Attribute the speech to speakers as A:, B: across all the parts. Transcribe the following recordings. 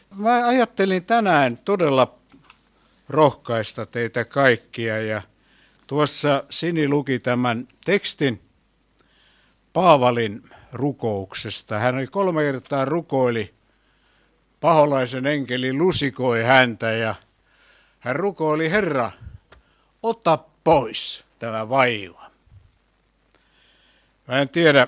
A: Mä ajattelin tänään todella rohkaista teitä kaikkia ja tuossa Sini luki tämän tekstin Paavalin rukouksesta. Hän oli 3 kertaa rukoili, paholaisen enkeli lusikoi häntä ja hän rukoili, Herra, ota pois tämä vaiva. Mä en tiedä,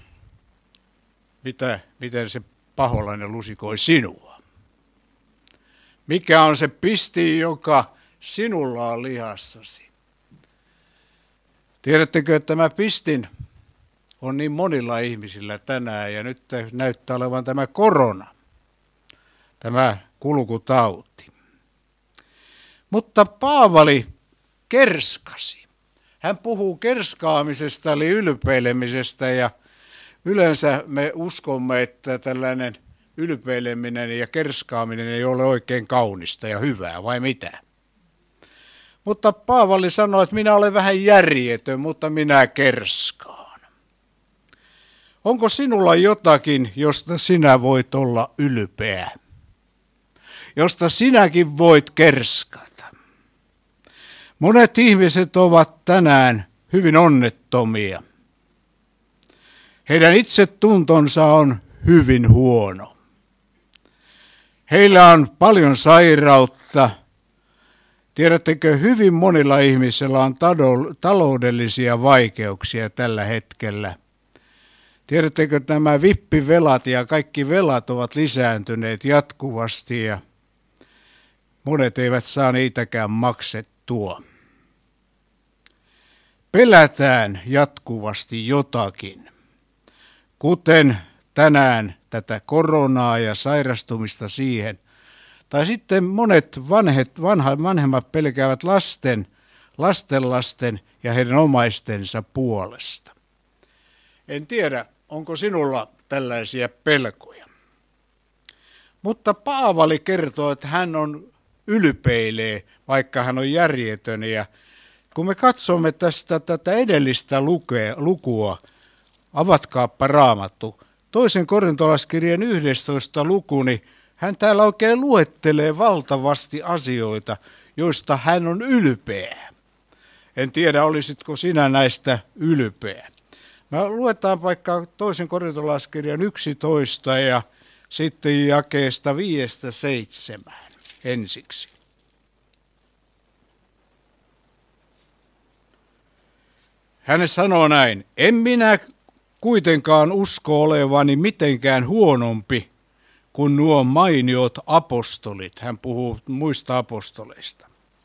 A: miten se paholainen lusikoi sinua. Mikä on se pisti, joka sinulla on lihassasi? Tiedättekö, että tämä pistin on niin monilla ihmisillä tänään ja nyt näyttää olevan tämä korona, tämä kulkutauti. Mutta Paavali kerskasi. Hän puhuu kerskaamisesta eli ylpeilemisestä ja yleensä me uskomme, että tällainen ylpeileminen ja kerskaaminen ei ole oikein kaunista ja hyvää, vai mitä? Mutta Paavali sanoi, että minä olen vähän järjetön, mutta minä kerskaan. Onko sinulla jotakin, josta sinä voit olla ylpeä? Josta sinäkin voit kerskata? Monet ihmiset ovat tänään hyvin onnettomia. Heidän itsetuntonsa on hyvin huono. Heillä on paljon sairautta. Tiedättekö, hyvin monilla ihmisillä on taloudellisia vaikeuksia tällä hetkellä. Tiedättekö, nämä vippivelat ja kaikki velat ovat lisääntyneet jatkuvasti ja monet eivät saa niitäkään maksettua. Pelätään jatkuvasti jotakin, kuten tänään tätä koronaa ja sairastumista siihen. Tai sitten monet vanhemmat pelkäävät lastenlasten ja heidän omaistensa puolesta. En tiedä, onko sinulla tällaisia pelkoja. Mutta Paavali kertoo, että hän ylpeilee, vaikka hän on järjetön. Ja kun me katsomme tätä edellistä lukua, avatkaappa Raamattu, 2. Korintolaskirjan 11. luku, niin hän täällä oikein luettelee valtavasti asioita, joista hän on ylpeä. En tiedä, olisitko sinä näistä ylpeä. Mä luetaan vaikka 2. Korintolaskirjan 11 ja sitten jakeesta 5-7 ensiksi. Hän sanoo näin, en minä kuitenkaan usko olevani mitenkään huonompi kuin nuo mainiot apostolit. Hän puhuu muista apostoleista.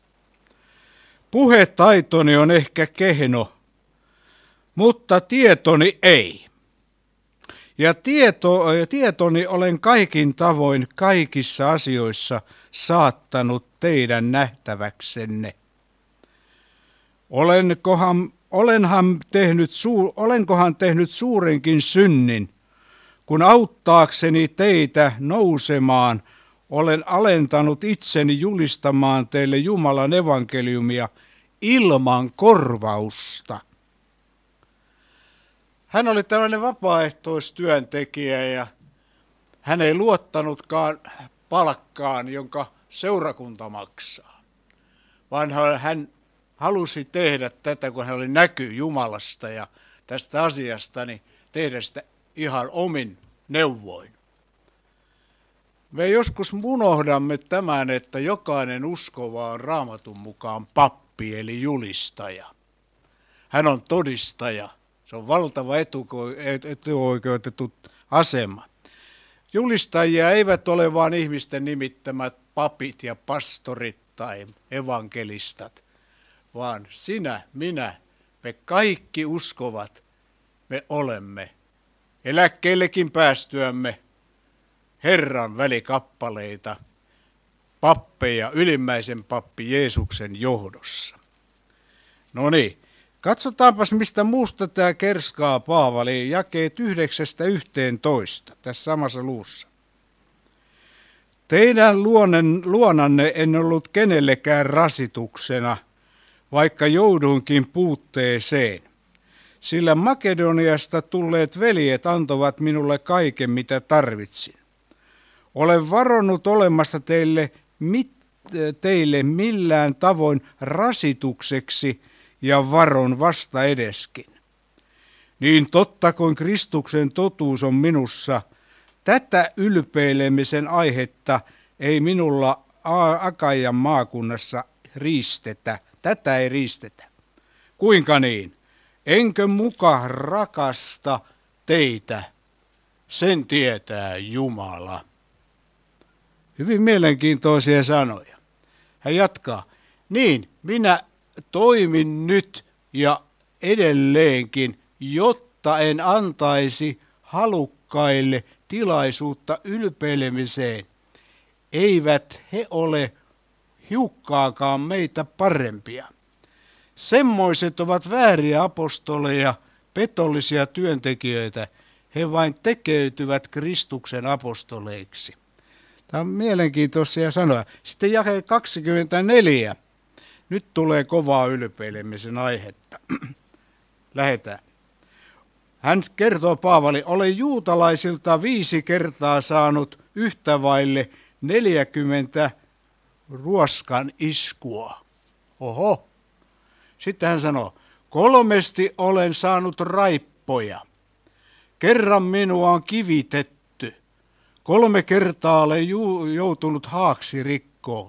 A: Puhetaitoni on ehkä kehno, mutta tietoni ei. Ja tietoni olen kaikin tavoin kaikissa asioissa saattanut teidän nähtäväksenne. Olenkohan tehnyt suurenkin synnin, kun auttaakseni teitä nousemaan, olen alentanut itseni julistamaan teille Jumalan evankeliumia ilman korvausta. Hän oli tällainen vapaaehtoistyöntekijä ja hän ei luottanutkaan palkkaan, jonka seurakunta maksaa, vaan hän halusi tehdä tätä, kun hän oli näky Jumalasta ja tästä asiasta, niin tehdä sitä ihan omin neuvoin. Me joskus unohdamme tämän, että jokainen uskova on Raamatun mukaan pappi eli julistaja. Hän on todistaja. Se on valtava etuoikeutettu asema. Julistajia eivät ole vain ihmisten nimittämät papit ja pastorit tai evankelistat, vaan sinä, minä, me kaikki uskovat, me olemme eläkkeellekin päästyämme Herran välikappaleita, pappeja, ylimmäisen pappi Jeesuksen johdossa. No niin, katsotaanpas mistä muusta tämä kerskaa Paavali, jakeet 9-11 tässä samassa luussa. Teidän luonanne en ollut kenellekään rasituksena, vaikka jouduinkin puutteeseen. Sillä Makedoniasta tulleet veljet antoivat minulle kaiken, mitä tarvitsin. Olen varonut olemasta teille millään tavoin rasitukseksi ja varon vasta edeskin. Niin totta kuin Kristuksen totuus on minussa, tätä ylpeilemisen aihetta ei minulla Akaian maakunnassa riistetä. Tätä ei riistetä. Kuinka niin? Enkö muka rakasta teitä? Sen tietää Jumala. Hyvin mielenkiintoisia sanoja. Hän jatkaa. Niin, minä toimin nyt ja edelleenkin, jotta en antaisi halukkaille tilaisuutta ylpeilemiseen. Eivät he ole hiukkaakaan meitä parempia. Semmoiset ovat vääriä apostoleja, petollisia työntekijöitä. He vain tekeytyvät Kristuksen apostoleiksi. Tämä on mielenkiintoisia sanoja. Sitten jae 24. Nyt tulee kovaa ylpeilemisen aihetta. Lähetään. Hän kertoo Paavali, olen juutalaisilta 5 kertaa saanut yhtä vaille 40 ruoskan iskua. Oho. Sitten hän sanoo, 3 olen saanut raippoja. Kerran minua on kivitetty. 3 kertaa olen joutunut haaksirikkoon.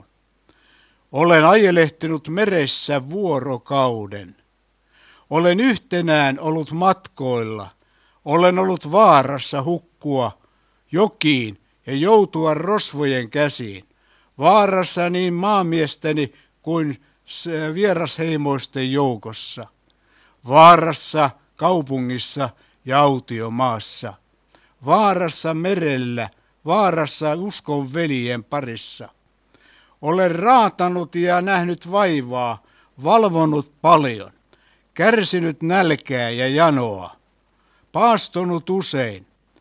A: Olen ajelehtinut meressä vuorokauden. Olen yhtenään ollut matkoilla. Olen ollut vaarassa hukkua jokiin ja joutua rosvojen käsiin. Vaarassa niin maamiesteni kuin vierasheimoisten joukossa. Vaarassa kaupungissa ja autiomaassa. Vaarassa merellä, vaarassa uskon veljen parissa. Olen raatanut ja nähnyt vaivaa, valvonut paljon, kärsinyt nälkää ja janoa, paastonut usein,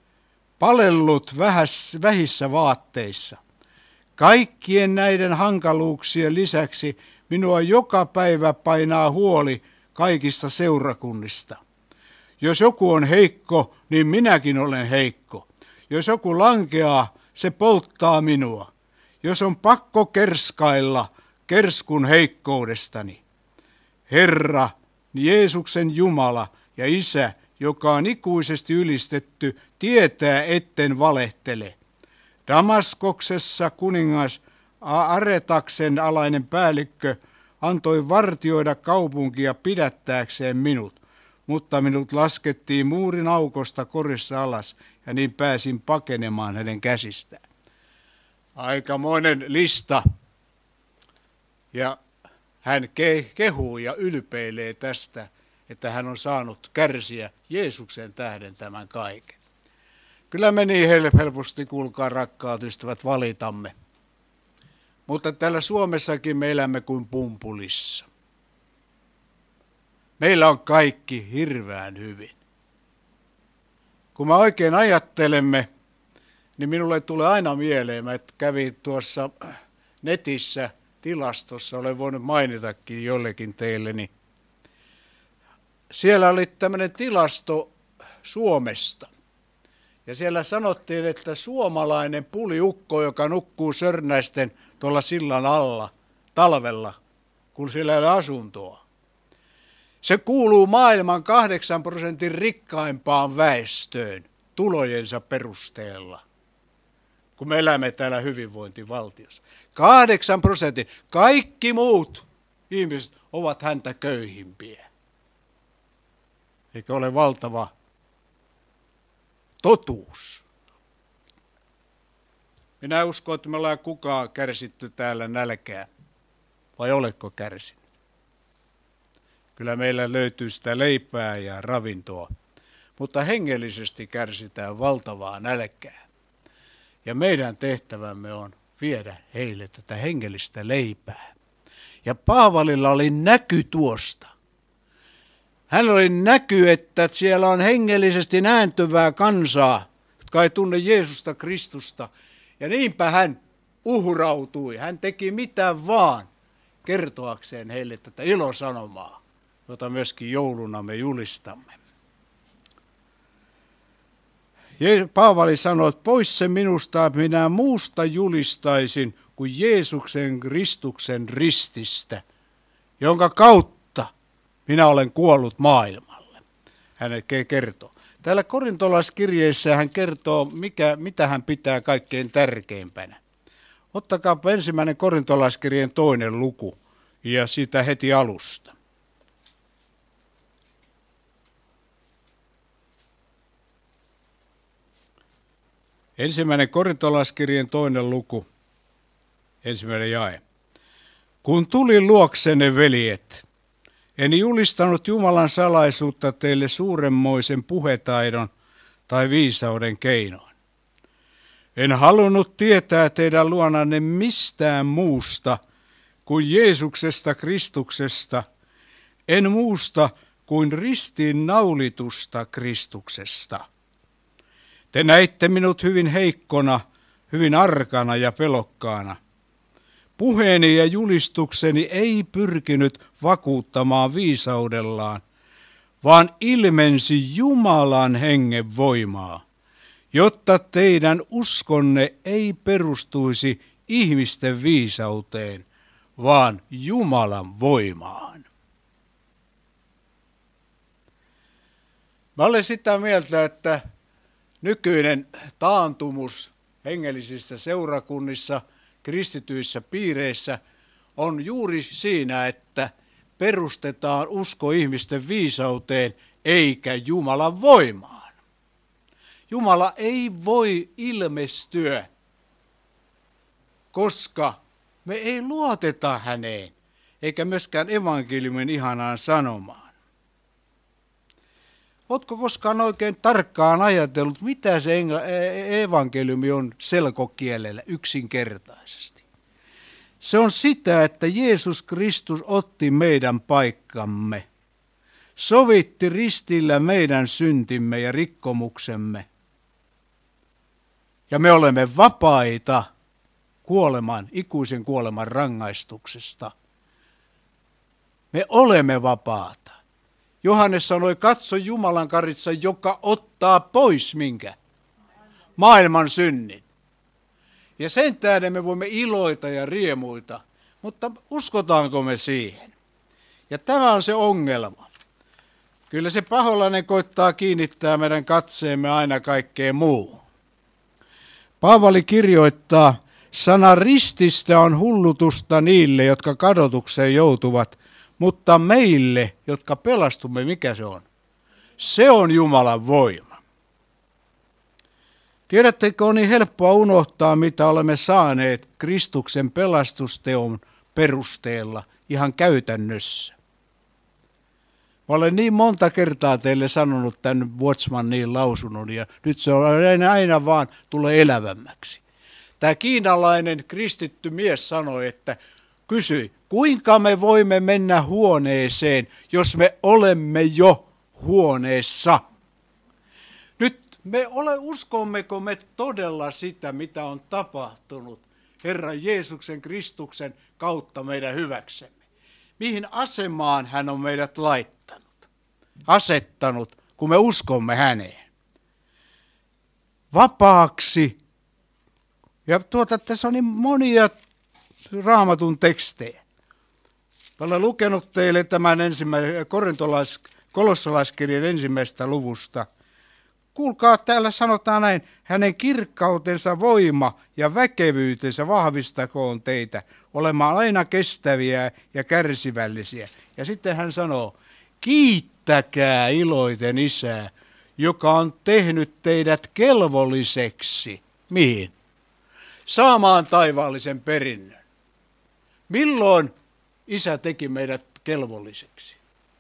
A: palellut vähissä vaatteissa. Kaikkien näiden hankaluuksien lisäksi minua joka päivä painaa huoli kaikista seurakunnista. Jos joku on heikko, niin minäkin olen heikko. Jos joku lankeaa, se polttaa minua. Jos on pakko kerskailla, kerskun heikkoudestani. Herra, Jeesuksen Jumala ja Isä, joka on ikuisesti ylistetty, tietää etten valehtele. Damaskoksessa kuningas Aretaksen alainen päällikkö antoi vartioida kaupunkia pidättääkseen minut, mutta minut laskettiin muurin aukosta korissa alas ja niin pääsin pakenemaan hänen käsistään. Aikamoinen lista ja hän kehuu ja ylpeilee tästä, että hän on saanut kärsiä Jeesuksen tähden tämän kaiken. Kyllä me niin helposti, kuulkaa rakkaat ystävät, valitamme. Mutta täällä Suomessakin me elämme kuin pumpulissa. Meillä on kaikki hirveän hyvin. Kun me oikein ajattelemme, niin minulle tulee aina mieleen, että kävin tuossa netissä tilastossa, olen voinut mainitakin jollekin teille, niin siellä oli tämmöinen tilasto Suomesta. Ja siellä sanottiin, että suomalainen puliukko, joka nukkuu Sörnäisten tuolla sillan alla talvella, kun siellä ei ole asuntoa. Se kuuluu maailman 8% rikkaimpaan väestöön tulojensa perusteella, kun me elämme täällä hyvinvointivaltiossa. 8%. Kaikki muut ihmiset ovat häntä köyhimpiä. Eikö ole valtava totuus? Minä uskon, että me ollaan kukaan kärsitty täällä nälkää. Vai oletko kärsinyt? Kyllä meillä löytyy sitä leipää ja ravintoa, mutta hengellisesti kärsitään valtavaa nälkää. Ja meidän tehtävämme on viedä heille tätä hengellistä leipää. Ja Paavalilla oli näky tuosta. Hän oli näky, että siellä on hengellisesti nääntyvää kansaa, jotka ei tunne Jeesusta Kristusta. Ja niinpä hän uhrautui. Hän teki mitä vaan kertoakseen heille tätä ilosanomaa, jota myöskin jouluna me julistamme. Paavali sanoi, että pois se minusta, että minä muusta julistaisin kuin Jeesuksen Kristuksen rististä, jonka kautta minä olen kuollut maailmalle. Hän kertoo. Täällä korintolaiskirjeessä hän kertoo, mitä hän pitää kaikkein tärkeimpänä. Ottakaa 1. korintolaiskirjeen 2. luku ja sitä heti alusta. 1. korintolaiskirjeen 2. luku, 1. jae. Kun tulin luoksenne, veljet, en julistanut Jumalan salaisuutta teille suuremmoisen puhetaidon tai viisauden keinoin. En halunnut tietää teidän luonanne mistään muusta kuin Jeesuksesta Kristuksesta, en muusta kuin ristiin naulitusta Kristuksesta. Te näitte minut hyvin heikkona, hyvin arkana ja pelokkaana. Puheeni ja julistukseni ei pyrkinyt vakuuttamaan viisaudellaan, vaan ilmensi Jumalan hengen voimaa, jotta teidän uskonne ei perustuisi ihmisten viisauteen, vaan Jumalan voimaan. Mä olen sitä mieltä, että nykyinen taantumus hengellisissä seurakunnissa, kristityissä piireissä on juuri siinä, että perustetaan usko ihmisten viisauteen eikä Jumalan voimaan. Jumala ei voi ilmestyä, koska me ei luoteta häneen, eikä myöskään evankeliumin ihanaan sanomaan. Ootko koskaan oikein tarkkaan ajatellut, mitä se evankeliumi on selkokielellä yksinkertaisesti? Se on sitä, että Jeesus Kristus otti meidän paikkamme, sovitti ristillä meidän syntimme ja rikkomuksemme. Ja me olemme vapaita ikuisen kuoleman rangaistuksesta. Me olemme vapaata. Johannes sanoi, katso Jumalan karitsa, joka ottaa pois minkä? Maailman synnin. Ja sen tähden me voimme iloita ja riemuita, mutta uskotaanko me siihen? Ja tämä on se ongelma. Kyllä se paholainen koittaa kiinnittää meidän katseemme aina kaikkeen muuhun. Paavali kirjoittaa, sana rististä on hullutusta niille, jotka kadotukseen joutuvat, mutta meille, jotka pelastumme, mikä se on? Se on Jumalan voima. Tiedättekö, on niin helppoa unohtaa, mitä olemme saaneet Kristuksen pelastusteon perusteella ihan käytännössä. Mä olen niin monta kertaa teille sanonut tämän Watchmanin lausunnon, ja nyt se on aina vaan tulee elävämmäksi. Tämä kiinalainen kristitty mies sanoi, että kysyi, kuinka me voimme mennä huoneeseen, jos me olemme jo huoneessa? Nyt uskommeko me todella sitä, mitä on tapahtunut Herran Jeesuksen Kristuksen kautta meidän hyväksemme? Mihin asemaan hän on meidät asettanut, kun me uskomme häneen? Vapaaksi. Ja tässä on niin monia Raamatun tekstejä. Olen lukenut teille tämän kolossalaiskirjan 1. luvusta. Kuulkaa, täällä sanotaan näin, hänen kirkkautensa voima ja väkevyytensä vahvistakoon teitä olemaan aina kestäviä ja kärsivällisiä. Ja sitten hän sanoo, kiittäkää iloiten Isää, joka on tehnyt teidät kelvolliseksi. Mihin? Saamaan taivaallisen perinnön. Milloin Isä teki meidät kelvolliseksi?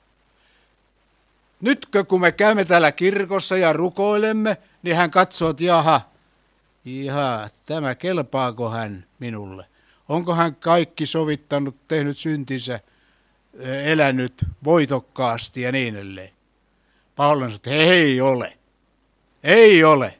A: Nytkö, kun me käymme täällä kirkossa ja rukoilemme, niin hän katsoo, että jaha, tämä kelpaako hän minulle? Onko hän kaikki sovittanut, tehnyt syntinsä, elänyt voitokkaasti ja niin edelleen? Paavali sanoi, että ei ole.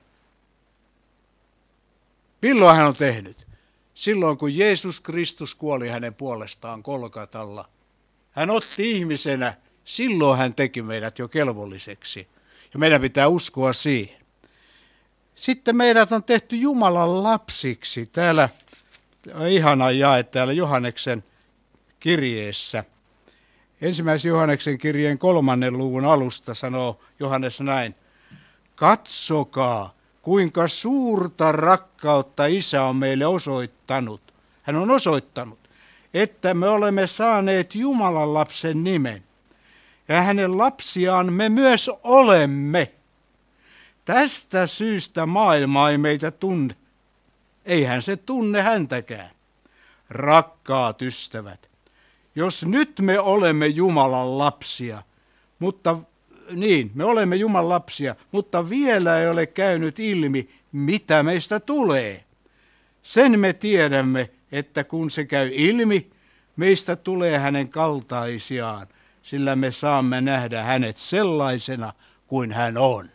A: Milloin hän on tehnyt? Silloin, kun Jeesus Kristus kuoli hänen puolestaan Golgatalla. Hän otti ihmisenä, silloin hän teki meidät jo kelvolliseksi. Ja meidän pitää uskoa siihen. Sitten meidät on tehty Jumalan lapsiksi. Täällä on ihana jae täällä Johanneksen kirjeessä. Ensimmäisen Johanneksen kirjeen 3. luvun alusta sanoo Johannes näin. Katsokaa, kuinka suurta rakkautta Isä on meille osoittanut. Hän on osoittanut, että me olemme saaneet Jumalan lapsen nimen. Ja hänen lapsiaan me myös olemme. Tästä syystä maailma ei meitä tunne. Eihän se tunne häntäkään. Rakkaat ystävät, jos nyt me olemme Jumalan lapsia, me olemme Jumalan lapsia, mutta vielä ei ole käynyt ilmi, mitä meistä tulee. Sen me tiedämme, että kun se käy ilmi, meistä tulee hänen kaltaisiaan, sillä me saamme nähdä hänet sellaisena kuin hän on.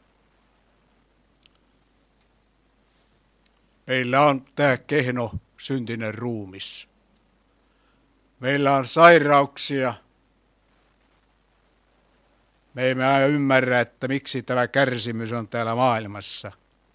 A: Meillä on tämä kehno syntinen ruumis. Meillä on sairauksia. Me emme aina ymmärrä, että miksi tämä kärsimys on täällä maailmassa.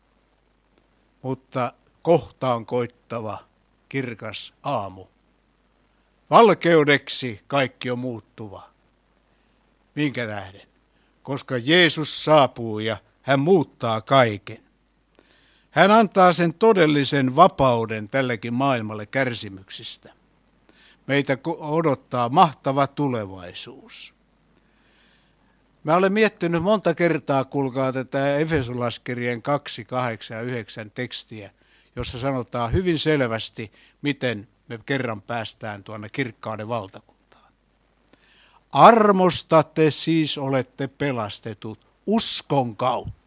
A: Mutta kohta on koittava kirkas aamu. Valkeudeksi kaikki on muuttuva. Minkä tähden? Koska Jeesus saapuu ja hän muuttaa kaiken. Hän antaa sen todellisen vapauden tällekin maailmalle kärsimyksistä. Meitä odottaa mahtava tulevaisuus. Mä olen miettinyt monta kertaa, kuulkaa, tätä Efesolaskirjeen 2, 8 ja 9 tekstiä, jossa sanotaan hyvin selvästi, miten me kerran päästään tuonne kirkkauden valtakuntaan. Armosta te siis olette pelastetut uskon kautta.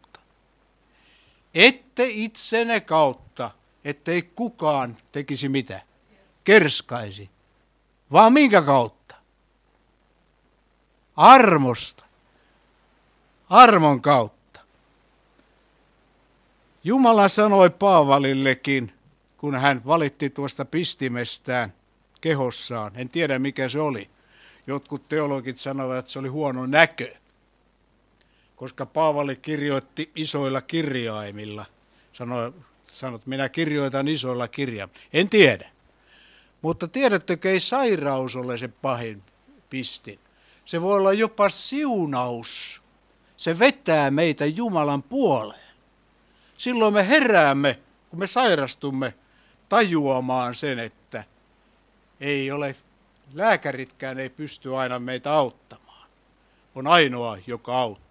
A: Ette itsenne kautta, ettei kukaan tekisi mitä? Kerskaisi. Vaan minkä kautta? Armosta. Armon kautta. Jumala sanoi Paavalillekin, kun hän valitti tuosta pistimestään kehossaan. En tiedä mikä se oli. Jotkut teologit sanovat, että se oli huono näkö. Koska Paavali kirjoitti isoilla kirjaimilla. Sanoi, että minä kirjoitan isoilla kirjaimilla. En tiedä. Mutta tiedättekö, ei sairaus ole se pahin pistin. Se voi olla jopa siunaus. Se vetää meitä Jumalan puoleen. Silloin me heräämme, kun me sairastumme, tajuamaan sen, että lääkäritkään ei pysty aina meitä auttamaan. On ainoa, joka auttaa.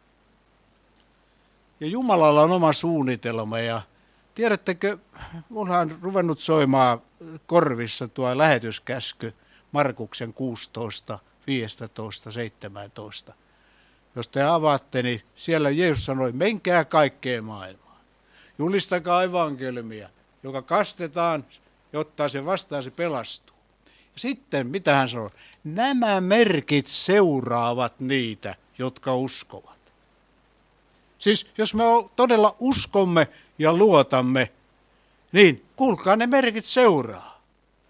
A: Ja Jumalalla on oma suunnitelma ja tiedättekö, mulla on ruvennut soimaan korvissa tuo lähetyskäsky Markuksen 16, 15, 17. Jos te avaatte, niin siellä Jeesus sanoi, menkää kaikkeen maailmaan. Julistakaa evankeliumia, joka kastetaan, jotta se vastaan se pelastuu. Ja sitten, mitä hän sanoi? Nämä merkit seuraavat niitä, jotka uskovat. Siis jos me todella uskomme ja luotamme, niin kuulkaa ne merkit seuraa.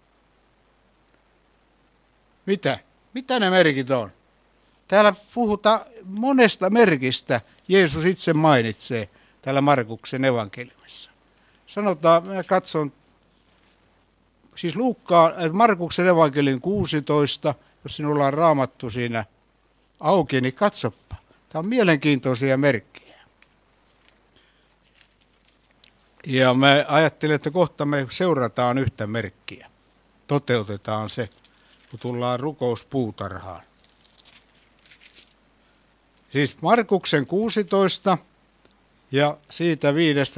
A: Mitä? Mitä ne merkit on? Täällä puhutaan monesta merkistä, Jeesus itse mainitsee täällä Markuksen evankeliumissa. Sanotaan, minä katson, siis Markuksen evankeliumin 16, jos sinulla on raamattu siinä auki, niin katsoppa. Tämä on mielenkiintoisia merkkejä. Ja me ajattelin, että kohta me seurataan yhtä merkkiä. Toteutetaan se, kun tullaan rukouspuutarhaan. Siis Markuksen 16 ja siitä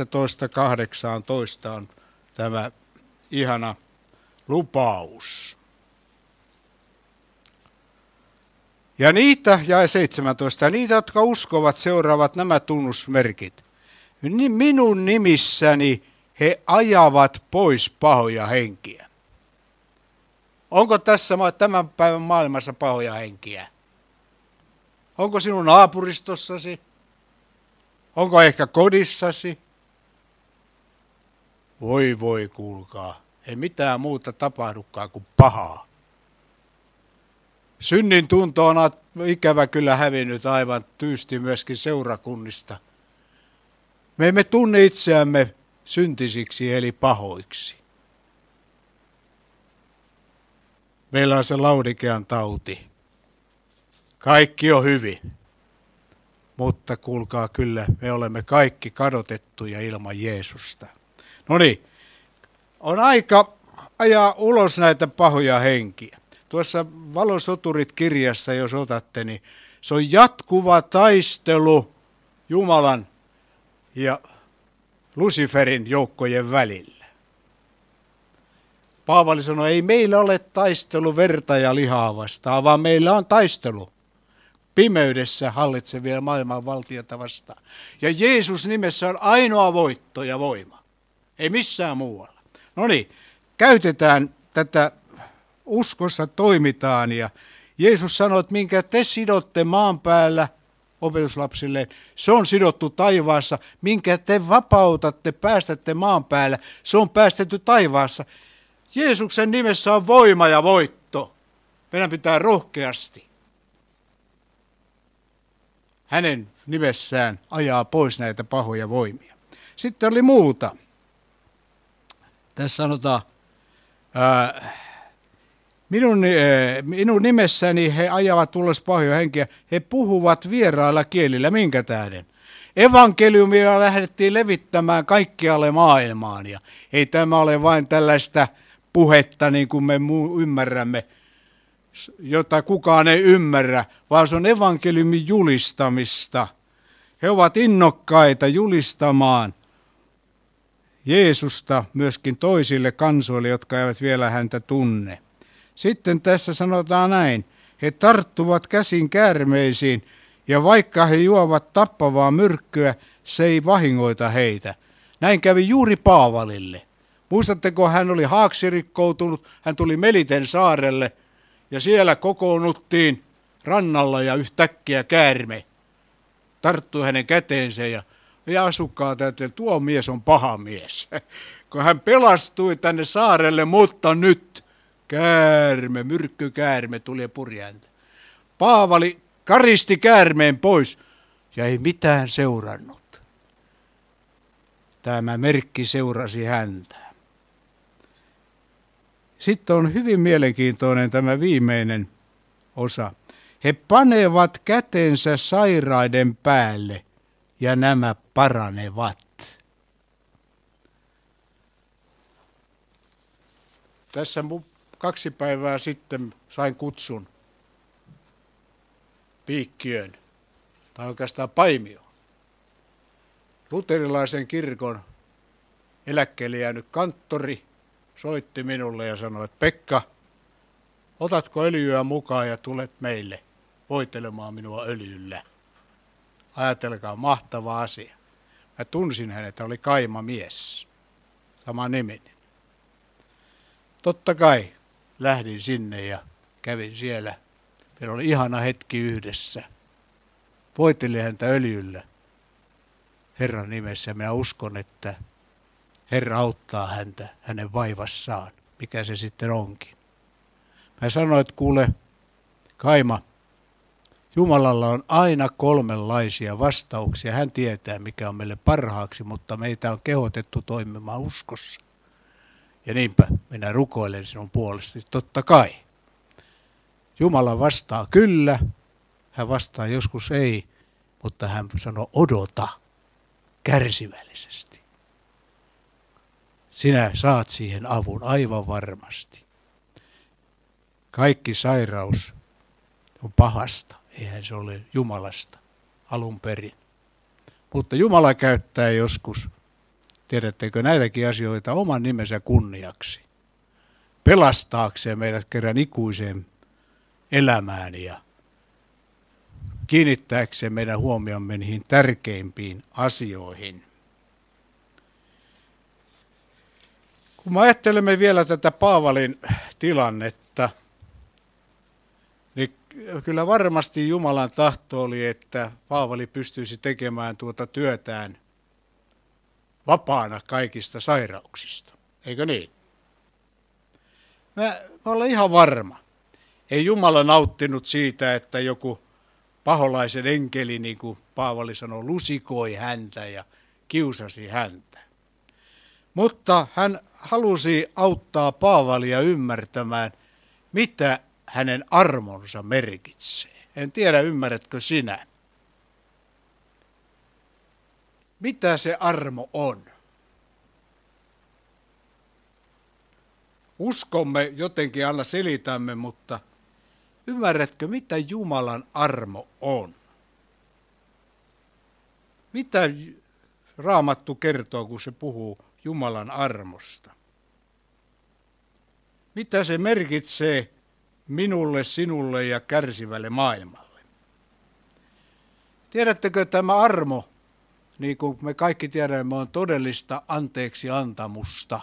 A: 15-18 on tämä ihana lupaus. Ja niitä, jae 17, niitä, jotka uskovat, seuraavat nämä tunnusmerkit. Minun nimissäni he ajavat pois pahoja henkiä. Onko tämän päivän maailmassa pahoja henkiä? Onko sinun naapuristossasi? Onko ehkä kodissasi? Voi kuulkaa. Ei mitään muuta tapahdukaan kuin pahaa. Synnin tunto on ikävä kyllä hävinnyt aivan tyysti myöskin seurakunnista. Me emme tunne itseämme syntisiksi eli pahoiksi. Meillä on se Laudikean tauti. Kaikki on hyvin. Mutta kuulkaa kyllä, me olemme kaikki kadotettuja ilman Jeesusta. No niin, on aika ajaa ulos näitä pahoja henkiä. Tuossa Valon soturit-kirjassa, jos otatte, niin se on jatkuva taistelu Jumalan ja Luciferin joukkojen välillä. Paavali sanoi, ei meillä ole taistelu verta ja lihaa vastaan, vaan meillä on taistelu pimeydessä hallitsevia maailman valtiota vastaan. Ja Jeesus nimessä on ainoa voitto ja voima, ei missään muualla. No niin, käytetään tätä, uskossa toimitaan ja Jeesus sanoi, että minkä te sidotte maan päällä opetuslapsille, se on sidottu taivaassa. Minkä te vapautatte, päästätte maan päällä, se on päästetty taivaassa. Jeesuksen nimessä on voima ja voitto. Meidän pitää rohkeasti hänen nimessään ajaa pois näitä pahoja voimia. Sitten oli muuta. Tässä sanotaan, minun nimessäni he ajavat ulos pahoja henkiä. He puhuvat vierailla kielillä. Minkä tähden? Evankeliumia lähdettiin levittämään kaikkialle maailmaan. Ja ei tämä ole vain tällaista puhetta niin kuin me ymmärrämme, jota kukaan ei ymmärrä, vaan se on evankeliumin julistamista. He ovat innokkaita julistamaan Jeesusta myöskin toisille kansoille, jotka eivät vielä häntä tunne. Sitten tässä sanotaan näin, he tarttuvat käsin käärmeisiin, ja vaikka he juovat tappavaa myrkkyä, se ei vahingoita heitä. Näin kävi juuri Paavalille. Muistatteko, hän oli haaksirikkoutunut, hän tuli Meliten saarelle, ja siellä kokoonnuttiin rannalla, ja yhtäkkiä käärme tarttui hänen käteensä, ja asukkaat ajattelivat, tuo mies on paha mies. Kun hän pelastui tänne saarelle, mutta nyt myrkkykäärme tuli ja puri häntä. Paavali karisti käärmeen pois ja ei mitään seurannut. Tämä merkki seurasi häntä. Sitten on hyvin mielenkiintoinen tämä viimeinen osa. He panevat kätensä sairaiden päälle ja nämä paranevat. Tässä 2 päivää sitten sain kutsun Piikkiöön, tai oikeastaan Paimioon. Luterilaisen kirkon eläkkeelle jäänyt kanttori soitti minulle ja sanoi, että Pekka, otatko öljyä mukaan ja tulet meille voitelemaan minua öljyllä. Ajatelkaa, mahtava asia. Mä tunsin hänet, että oli Kaima mies, sama niminen. Totta kai lähdin sinne ja kävin siellä. Meillä oli ihana hetki yhdessä. Voitelin häntä öljyllä Herran nimessä. Minä uskon, että Herra auttaa häntä hänen vaivassaan, mikä se sitten onkin. Mä sanoin, että kuule, Kaima, Jumalalla on aina 3 vastauksia. Hän tietää, mikä on meille parhaaksi, mutta meitä on kehotettu toimimaan uskossa. Ja niinpä minä rukoilen sinun puolestasi, totta kai. Jumala vastaa kyllä, hän vastaa joskus ei, mutta hän sanoo odota kärsivällisesti. Sinä saat siihen avun aivan varmasti. Kaikki sairaus on pahasta, eihän se ole Jumalasta alun perin. Mutta Jumala käyttää joskus, tiedättekö, näitäkin asioita oman nimensä kunniaksi. Pelastaakseen meidät kerran ikuiseen elämään ja kiinnittääkseen meidän huomiomme niihin tärkeimpiin asioihin. Kun me ajattelemme vielä tätä Paavalin tilannetta, niin kyllä varmasti Jumalan tahto oli, että Paavali pystyisi tekemään tuota työtään vapaana kaikista sairauksista. Eikö niin? Mä olen ihan varma. Ei Jumala nauttinut siitä, että joku paholaisen enkeli, niin kuin Paavali sanoi, lusikoi häntä ja kiusasi häntä. Mutta hän halusi auttaa Paavalia ymmärtämään, mitä hänen armonsa merkitsee. En tiedä, ymmärrätkö sinä? Mitä se armo on? Uskomme jotenkin aina selitämme, mutta ymmärrätkö, mitä Jumalan armo on? Mitä Raamattu kertoo, kun se puhuu Jumalan armosta? Mitä se merkitsee minulle, sinulle ja kärsivälle maailmalle? Tiedättekö, tämä armo, niin kuin me kaikki tiedämme, on todellista anteeksiantamusta.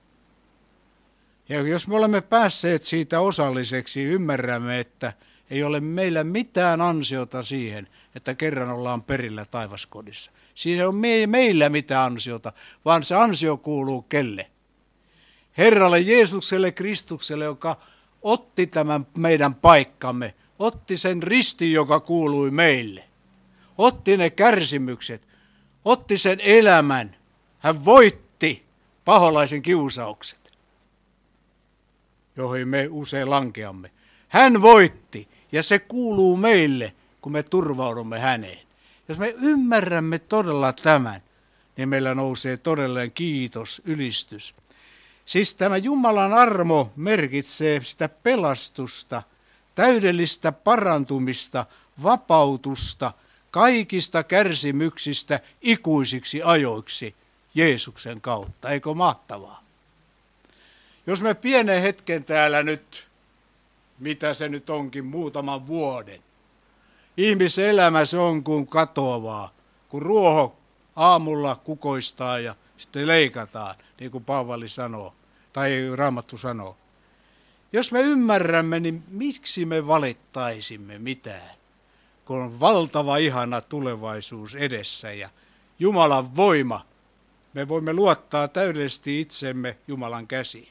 A: Ja jos me olemme päässeet siitä osalliseksi, ymmärrämme, että ei ole meillä mitään ansiota siihen, että kerran ollaan perillä taivaskodissa. Siinä ei ole meillä mitään ansiota, vaan se ansio kuuluu kelle? Herralle Jeesukselle Kristukselle, joka otti tämän meidän paikkamme, otti sen ristin, joka kuului meille. Otti ne kärsimykset, otti sen elämän. Hän voitti paholaisen kiusaukset, joihin me usein lankeamme. Hän voitti, ja se kuuluu meille, kun me turvaudumme häneen. Jos me ymmärrämme todella tämän, niin meillä nousee todellinen kiitos, ylistys. Siis tämä Jumalan armo merkitsee sitä pelastusta, täydellistä parantumista, vapautusta kaikista kärsimyksistä ikuisiksi ajoiksi Jeesuksen kautta. Eikö mahtavaa? Jos me pienen hetken täällä nyt, mitä se nyt onkin, muutaman vuoden. Ihmisen elämä se on kuin katoavaa, kun ruoho aamulla kukoistaa ja sitten leikataan, niin kuin Paavali sanoo, tai Raamattu sanoo. Jos me ymmärrämme, niin miksi me valittaisimme mitään, kun on valtava ihana tulevaisuus edessä ja Jumalan voima. Me voimme luottaa täydellisesti itsemme Jumalan käsiin.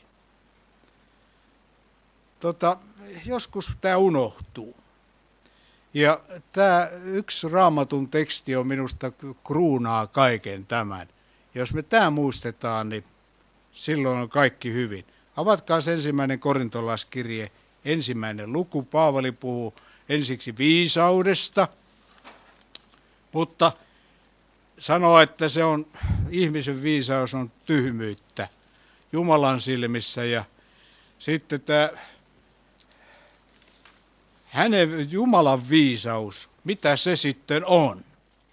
A: Joskus tämä unohtuu. Ja tämä yksi Raamatun teksti on minusta kruunaa kaiken tämän. Jos me tämä muistetaan, niin silloin on kaikki hyvin. Avatkaa 1. Korintolaskirje, 1. luku. Paavali puhuu ensiksi viisaudesta, mutta sanoo, että se on, ihmisen viisaus on tyhmyyttä Jumalan silmissä. Ja sitten tämä hänen Jumalan viisaus, mitä se sitten on?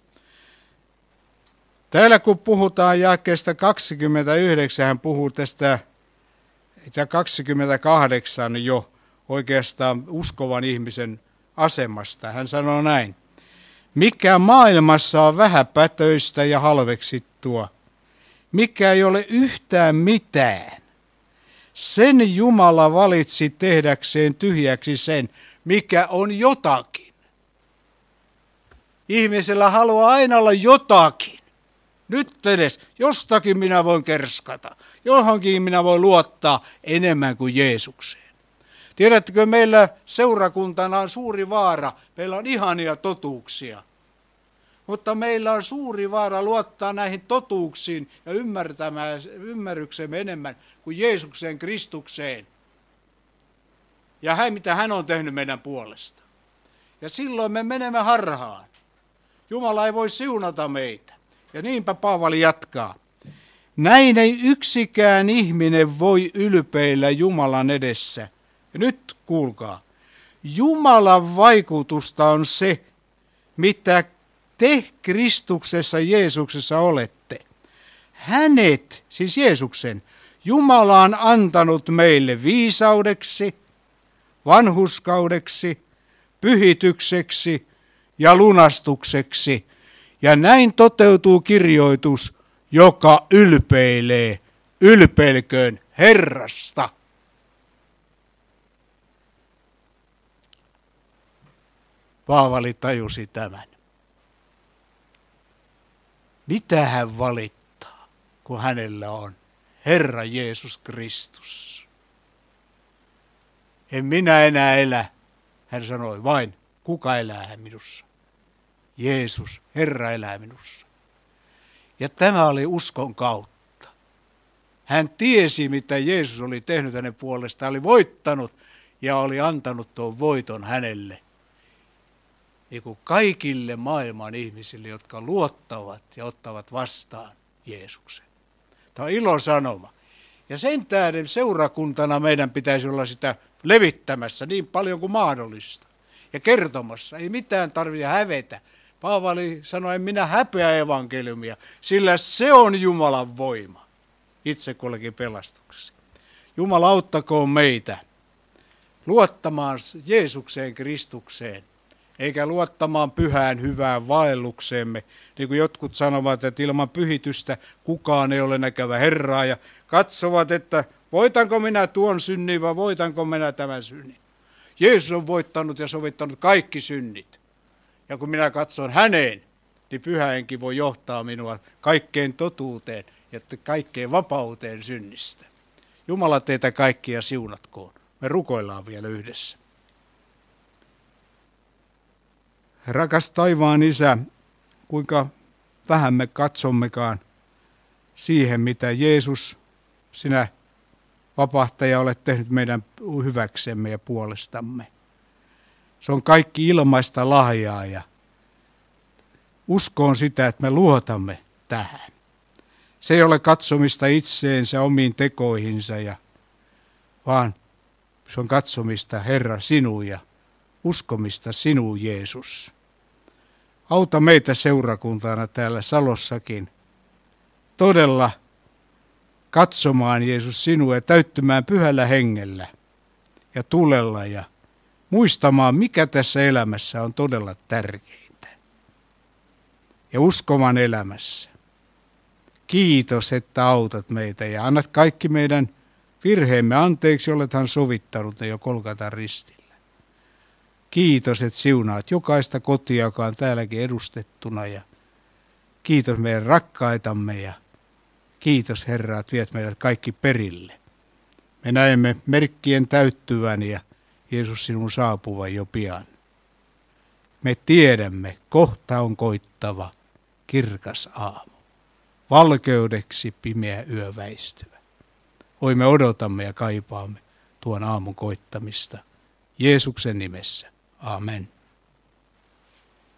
A: Täällä kun puhutaan jakeesta 29, hän puhuu tästä, ja 28 jo oikeastaan uskovan ihmisen asemasta. Hän sanoo näin: mikä maailmassa on vähäpätöistä ja halveksittua, mikä ei ole yhtään mitään, sen Jumala valitsi tehdäkseen tyhjäksi sen, mikä on jotakin. Ihmisellä haluaa aina olla jotakin. Nyt edes jostakin minä voin kerskata, johonkin minä voin luottaa enemmän kuin Jeesukseen. Tiedättekö, meillä seurakuntana on suuri vaara, meillä on ihania totuuksia, mutta meillä on suuri vaara luottaa näihin totuuksiin ja ymmärryksemme enemmän kuin Jeesukseen Kristukseen. Ja mitä hän on tehnyt meidän puolesta. Ja silloin me menemme harhaan. Jumala ei voi siunata meitä. Ja niinpä Paavali jatkaa. Näin ei yksikään ihminen voi ylpeillä Jumalan edessä. Ja nyt kuulkaa. Jumalan vaikutusta on se, mitä te Kristuksessa Jeesuksessa olette. Hänet, siis Jeesuksen, Jumala on antanut meille viisaudeksi, vanhurskaudeksi, pyhitykseksi ja lunastukseksi. Ja näin toteutuu kirjoitus, joka ylpeilee, ylpeilköön Herrasta. Paavali tajusi tämän. Mitä hän valittaa, kun hänellä on Herra Jeesus Kristus? En minä enää elä, hän sanoi, vain kuka elää minussa? Jeesus, Herra elää minussa. Ja tämä oli uskon kautta. Hän tiesi, mitä Jeesus oli tehnyt hänen puolestaan, oli voittanut ja oli antanut tuon voiton hänelle. Niin kuin kaikille maailman ihmisille, jotka luottavat ja ottavat vastaan Jeesuksen. Tämä on ilosanoma. Ja sen tähden seurakuntana meidän pitäisi olla sitä levittämässä niin paljon kuin mahdollista. Ja kertomassa, ei mitään tarvitse hävetä. Paavali sanoi, en minä häpeä evankeliumia, sillä se on Jumalan voima itse kullekin pelastuksessa. Jumala auttakoon meitä luottamaan Jeesukseen Kristukseen, eikä luottamaan pyhään hyvään vaellukseemme. Niin kuin jotkut sanovat, että ilman pyhitystä kukaan ei ole näkevä Herraa ja katsovat, että voitanko minä tuon synnin vai voitanko minä tämän synnin. Jeesus on voittanut ja sovittanut kaikki synnit. Ja kun minä katson häneen, niin Pyhä Henki voi johtaa minua kaikkeen totuuteen ja kaikkeen vapauteen synnistä. Jumala teitä kaikkia siunatkoon. Me rukoillaan vielä yhdessä. Rakas taivaan Isä, kuinka vähän me katsommekaan siihen, mitä Jeesus, sinä vapahtaja, olet tehnyt meidän hyväksemme ja puolestamme. Se on kaikki ilmaista lahjaa ja uskoon sitä, että me luotamme tähän. Se ei ole katsomista itseensä, omiin tekoihinsa, vaan se on katsomista, Herra, sinuun ja uskomista sinuun, Jeesus. Auta meitä seurakuntana täällä Salossakin todella katsomaan, Jeesus, sinua ja täyttymään Pyhällä Hengellä ja tulella ja muistamaan, mikä tässä elämässä on todella tärkeintä. Ja uskomaan elämässä. Kiitos, että autat meitä ja annat kaikki meidän virheemme anteeksi, olethan sovittanut ne jo Golgatan ristillä. Kiitos, että siunaat jokaista kotia, joka on täälläkin edustettuna ja kiitos meidän rakkaitamme ja kiitos, Herra, että viet meidät kaikki perille. Me näemme merkkien täyttyvän ja Jeesus, sinun saapuvan jo pian. Me tiedämme, kohta on koittava kirkas aamu. Valkeudeksi pimeä yö väistyvä. Oi, me odotamme ja kaipaamme tuon aamun koittamista. Jeesuksen nimessä. Amen.